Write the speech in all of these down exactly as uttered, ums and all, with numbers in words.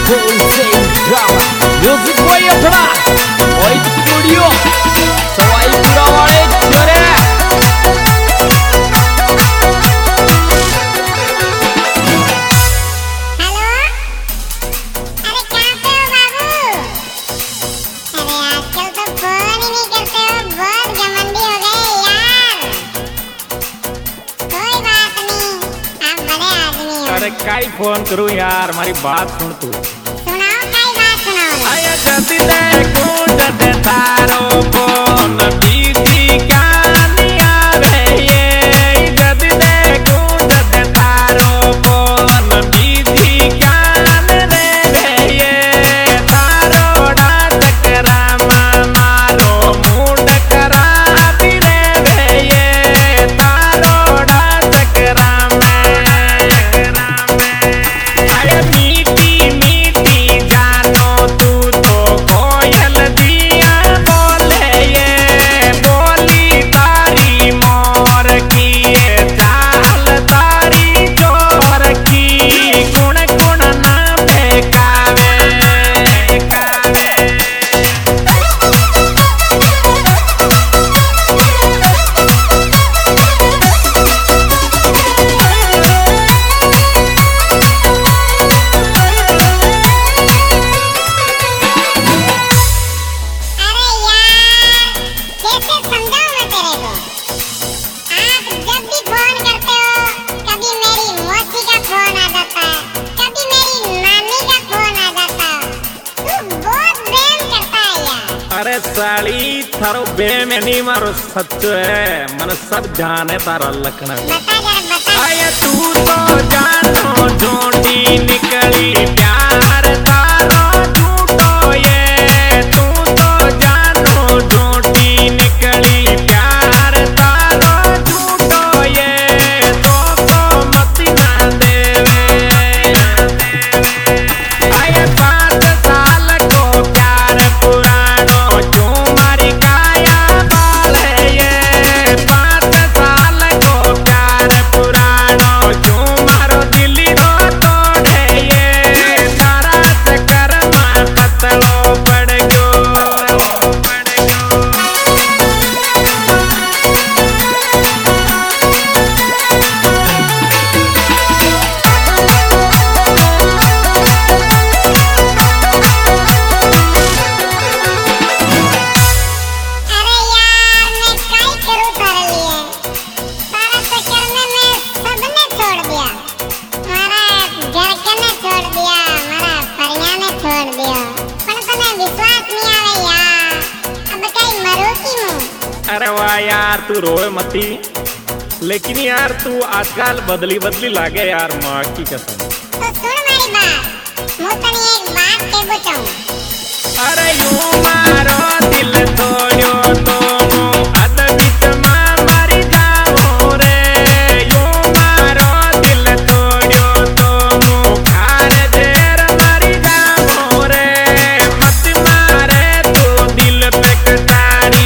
Wholesale drama Music boy अपना White studio Sawai पूरा वाले चोरे अरे काई फोन करूं यार, हमारी बात सुन तू। सुनाओ काई बात सुनाओ। आया जल्दी दे कूट दे तारो फोन बीती गानिया रे ये जल्दी दे कूट दे तारो फोन बीती गान रे ये तारो डांस करा मारो मूड करा बिरे रे ये तारो डांस करा अरे साली थारो बेमनी मारो सच है, मन सब जाने तारा लखना। आया तू तो जानो जोड़ी निकली प्यार तारो झूठो ये, तू तो जानो जोड़ी निकली प्यार तारो झूठो ये, तो तो मत ना देवे। आया पाँच साल को प्यार पुरानो अरे वाह यार तू रोए मती, लेकिन यार तू आजकल बदली बदली लागे यार, माँ की कसम। तो सुन मेरी बात, मैं तनी एक बात के बताऊं। अरे यूं मारो दिल तोड़ो तो अद बीच में मरी जाओ रे, यूं मारो दिल तोड़ो तो खार देर मरी जाओ रे, मत मारे तू दिल पे कटारी।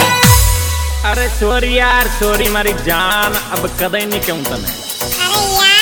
अरे सॉरी यार सॉरी मारी जान, अब कदे नहीं कहूँ तने। अरे यार